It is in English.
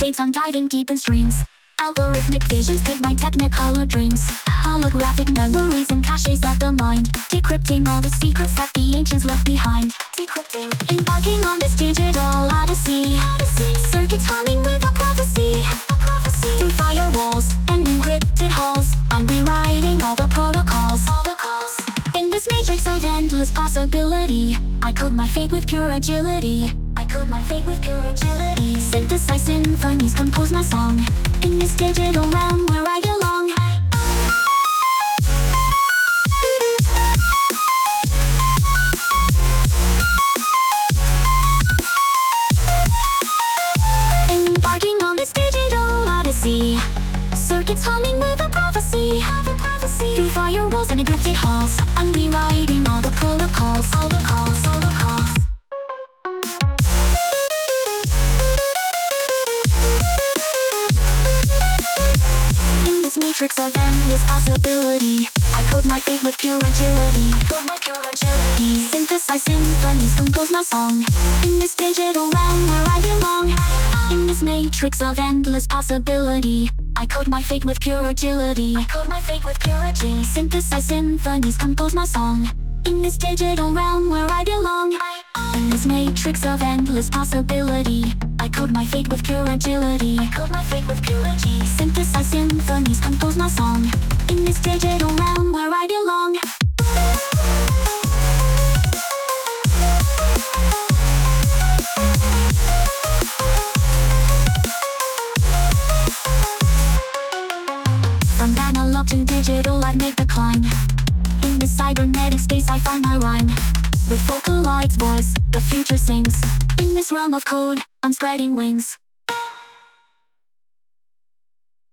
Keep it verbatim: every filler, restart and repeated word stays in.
waves, I'm diving deep in streams. Algorithmic visions fit my technicolor dreams. Holographic memories and caches of the mind. Decrypting all the secrets that the ancients left behind. Decrypting, embarking on this digital odyssey. odyssey. Circuits humming with a prophecy. A prophecy. Through firewalls and encrypted halls, I'm rewriting all the protocols. All the calls. In this matrix of endless possibility, I code my fate with pure agility. I code my fate with pure agility. Synthesize symphonies, compose my song. In this digital realm where I belong. Embarking on this digital odyssey. Circuits humming with a prophecy. Through firewalls and encrypted halls, I'm rewriting all the protocols. All the calls, all the calls. In this matrix of endless possibility, I code my fate with pure agility. Code my pure agility. Synthesize symphonies, compose my song. In this digital realm where I belong. In this matrix of endless possibility, I code my fate with pure agility. I code my fate with pure agility. Synthesize symphonies, compose my song. In this digital realm where I belong. In this matrix of endless possibility, I code my fate with pure agility. I code my fate with pure agility. Synthesize symphonies, compose my song. In this digital realm where I belong. From analog to digital, I've made the climb. In this cybernetic space, I find my rhyme. With Vocaloid's voice, the future sings. In this realm of code, I'm spreading wings.